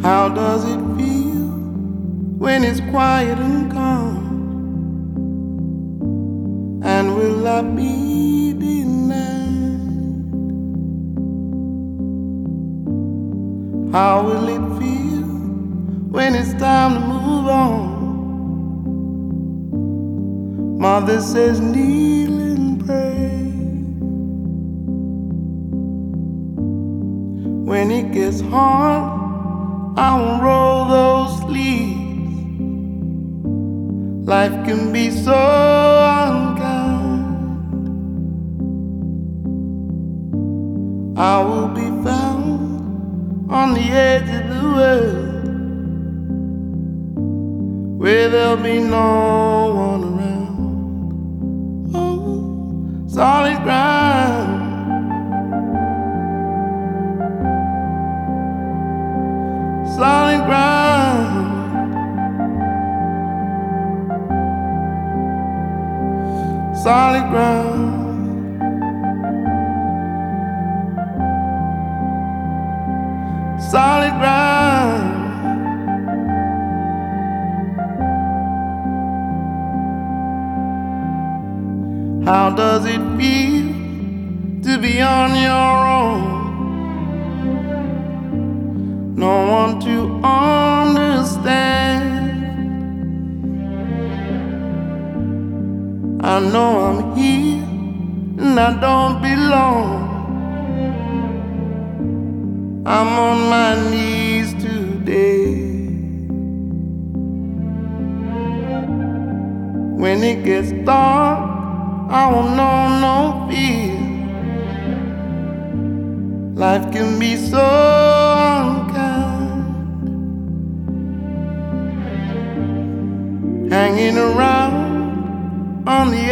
How does it feel when it's quiet and calm? And will I be denied? How will it feel when it's time to move on? Mother says kneel and pray. When it gets hard, I won't roll those sleeves. Life can be so unkind. I will be found on the edge of the world, where there'll be no one around. Oh, solid ground. Solid ground. Solid ground. Solid ground. How does it feel to be on your own? No one to understand. I know I'm here and I don't belong. I'm on my knees today. When it gets dark, I won't know no fear. Life can be so unkind. Hanging around on the